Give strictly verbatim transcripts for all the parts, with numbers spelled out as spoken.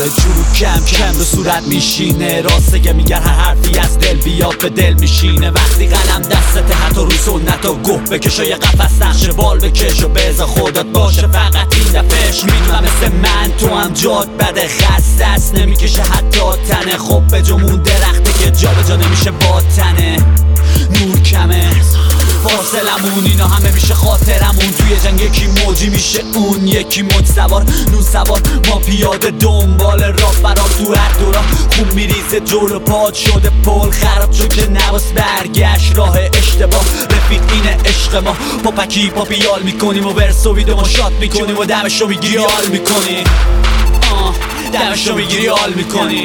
داره جورو کم کم به صورت میشینه، راسته که میگر هر حرفی از دل بیاد به دل میشینه. وقتی قلم دستته حتی رو سنت و گه بکش و یه قفص نقش بال بکش و بذار خودت باشه فقط این دفعش. میدونم مثل من تو هم جات بده، خسته است نمیکشه حتی تنه. خب به جمون درخته که جا به جا نمیشه با تنه، نور کمه فاصلمون، اینا همه میشه خاطرمون. توی جنگ یکی موجی میشه اون یکی موج سوار، نون سوار ما پیاده دنبال راه برام. تو هر دورا خون میریزه جلو پاد شده پل خراب چون که نواس برگشت راه اشتباه. رفیق اینه عشق ما، پاپکی پاپیال میکنیم و ورسو ویدو ما شات میکنیم و دمشو میگیری حال میکنی، دمشو میگیری حال میکنی.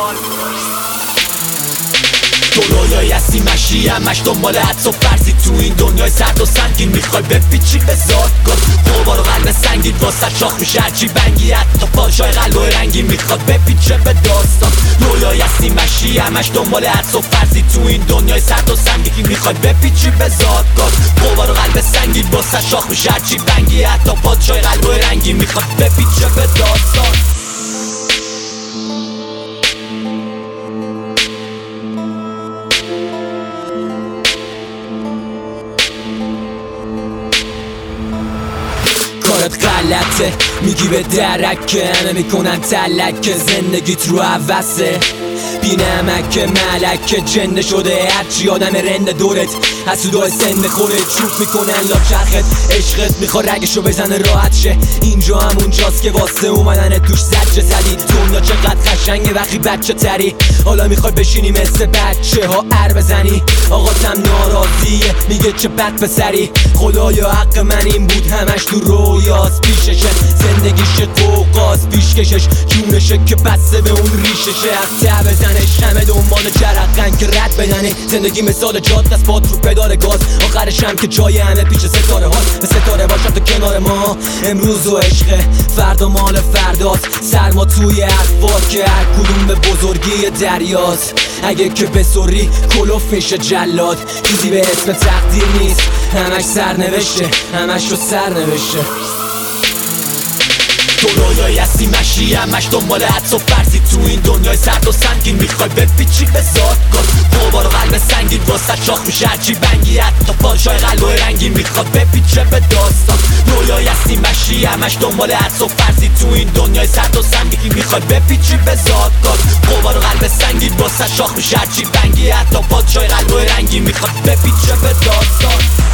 دنیای هستی مشی همش دنبال حدس و فرضی، تو این دنیای سرد و سنگین میخوای بپیچی به زادگاه. قوار و قلب سنگین واسه شاخ میشه هرچی بنگی، حتی پادشای قلب و رنگی میخواد بپیچه به داستان. دنیای هستی مشی همش دنبال حدس و فرضی، تو این دنیای سرد و سنگین میخوای بپیچی به زادگاه. قوار و قلب سنگین واسه شاخ میشه هرچی بنگی، حتی پادشای قلب و رنگی میخواد بپیچه به داستان. کارت غلطه میگی به درکه، همه میکنن تلکه زندگیت رو عوضه. بی نمک ملکه جنده شده هرچی آدم رنده دورت، حسودای سن میخوره چوب میکنن لا چرخت. عشقت میخواد رگشو بزنه راحت شه، اینجا همونجاست که واسه اومدن توش زجه زدی. دنیا چقدر قشنگه وقتی بچه تری، حالا میخوای بشینی مثل بچه ها ار بزنی. آقاتم ناراضیه میگه چه بد پسری، خدایا حق من این بود همش تو رویاست. پیششه زندگیش قوقاست، پیشکشش جونشه که بسته به اون ریششه. از ته بزنش همه دنبال جرقن که رد بدنه، زندگی مثال جاده است پات رو پدال گاز. آخرش هم که جای همه پیش ستاره هاست، به ستاره باشم تو کنار ما. امروز و عشقه فردا مال فرداست، سرما توی حرفات که هر کدوم به بزرگی دریاست. اگه که بسوری کلوف میشه جلاد، چیزی به اسم تقدیر نیست همش سرنوشته، همش رو سرنوشته. دنیای هستی مشی همش دنبال حدس و فرضی، تو این دنیای سرد و سنگین میخوای بپیچی به زادگاه. قوار و قلب سنگین واسه شاخ میشه هرچی بنگی، حتی پادشای قلب و رنگی میخواد بپیچه به داستان. دنیای هستی مشی همش دنبال حدس و فرضی، تو این دنیای سرد و سنگین میخوای بپیچی به زادگاه. قوار و قلب سنگین واسه شاخ میشه هرچی بنگی، حتی پادشای قلب و رنگی میخواد بپیچه به داستان.